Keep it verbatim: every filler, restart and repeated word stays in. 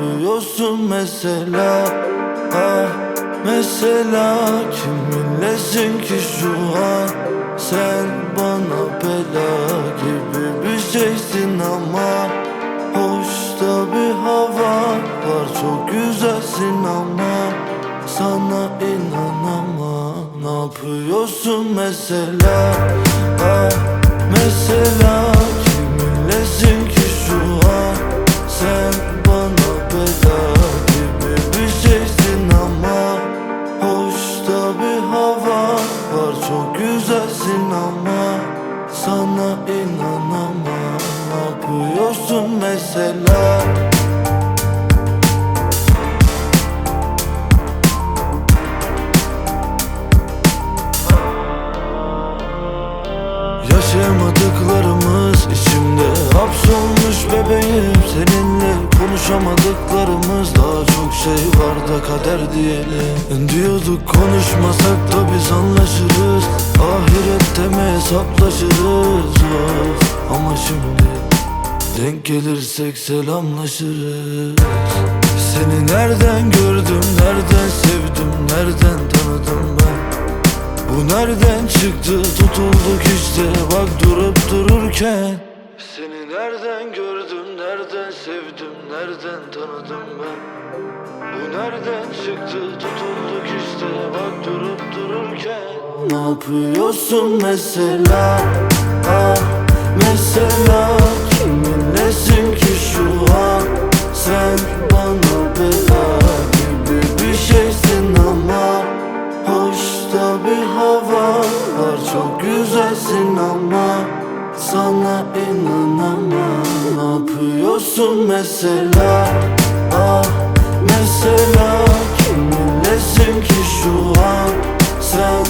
yapıyorsun mesela? Ah, mesela kiminlesin ki şu an? Sen bana bela gibi bir şeysin ama hoş da bir hava var, çok güzelsin ama sana inanamam. Ne yapıyorsun mesela? Ah, mesela kiminlesin ki şu an? Sen bana bela gibi bir şeysin ama hoş da bir hava var, çok güzelsin ama sana inanamam. Ne yapıyorsun mesela? Yaşayamadıklarımız içimde hapsolmuş bebeğim. Seninle konuşamadıklarımız, daha çok şey var da kader diyelim. Diyorduk konuşmasak da biz anlaşırız, ahirette mi hesaplaşırız? Of. Ama şimdi denk gelirsek selamlaşırız. Seni nereden gördüm, nereden sevdim, nereden tanıdım ben? Bu nereden çıktı, tutulduk işte bak durup dururken. Seni nereden gördüm, nereden sevdim, nereden tanıdım ben? Bu nereden çıktı, tutulduk işte bak durup dururken. Ne yapıyorsun mesela? Ah, mesela kiminlesin ki şu an? Sen bana bela gibi bir şeysin ama hoş da bir hava var, çok güzelsin ama sana inanamam. Ne yapıyorsun mesela? Ah, mesela kiminlesin ki şu an? Sen